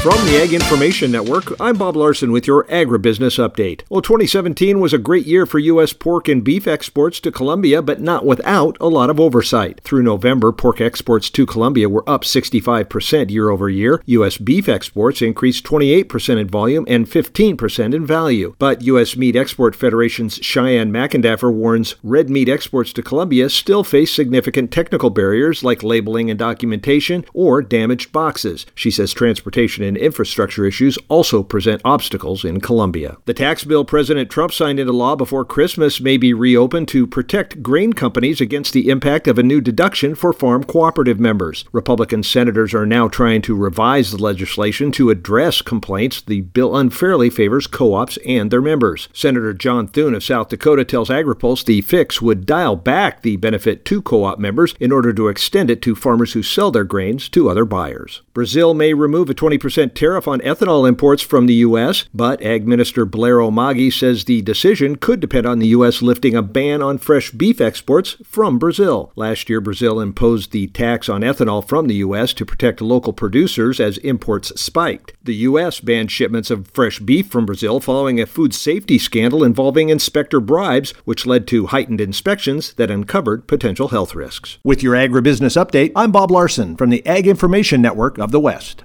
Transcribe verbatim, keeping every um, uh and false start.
From the Ag Information Network, I'm Bob Larson with your Agribusiness Update. Well, twenty seventeen was a great year for U S pork and beef exports to Colombia, but not without a lot of oversight. Through November, pork exports to Colombia were up sixty-five percent year over year. U S beef exports increased twenty-eight percent in volume and fifteen percent in value. But U S Meat Export Federation's Cheyenne McIndaffer warns red meat exports to Colombia still face significant technical barriers like labeling and documentation or damaged boxes. She says transportation and infrastructure issues also present obstacles in Colombia. The tax bill President Trump signed into law before Christmas may be reopened to protect grain companies against the impact of a new deduction for farm cooperative members. Republican senators are now trying to revise the legislation to address complaints the bill unfairly favors co-ops and their members. Senator John Thune of South Dakota tells AgriPulse the fix would dial back the benefit to co-op members in order to extend it to farmers who sell their grains to other buyers. Brazil may remove a twenty percent tariff on ethanol imports from the U S, but Ag Minister Blair Omagi says the decision could depend on the U S lifting a ban on fresh beef exports from Brazil. Last year, Brazil imposed the tax on ethanol from the U S to protect local producers as imports spiked. The U S banned shipments of fresh beef from Brazil following a food safety scandal involving inspector bribes, which led to heightened inspections that uncovered potential health risks. With your Agribusiness Update, I'm Bob Larson from the Ag Information Network of the West.